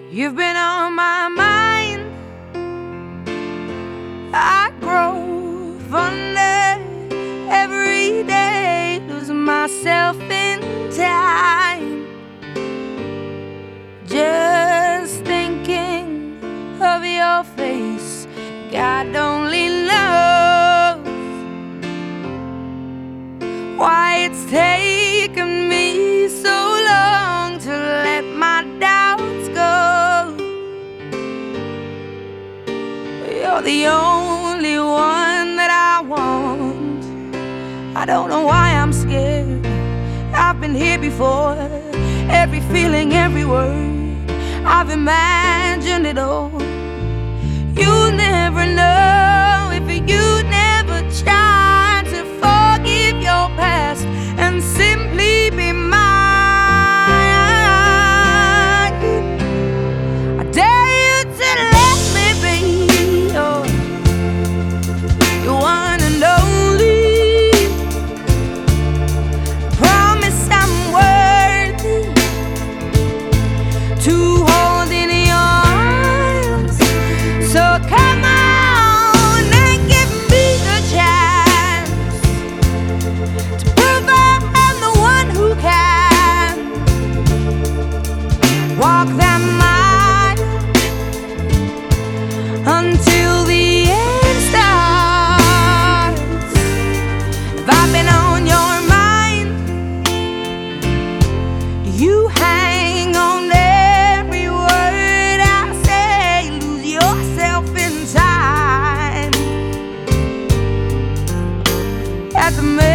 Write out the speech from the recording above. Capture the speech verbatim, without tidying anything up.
You've been on my mind. I grow fonder every day, losing myself in time. Just thinking of your face, God only knows why it's taken me so long to let my doubts go. You're the only one that I want. I don't know why I'm scared. I've been here before. Every feeling, every word, I've imagined it all. You'll never know if you never try to forgive your past and simply be mine. I dare you to let me be your, your one and only. Promise I'm worthy to hold in your arms. So come on and give me the chance to prove I'm the one who can walk that mile until the end starts. If I've been on your mind, you hang on every word I say. Lose yourself in time at the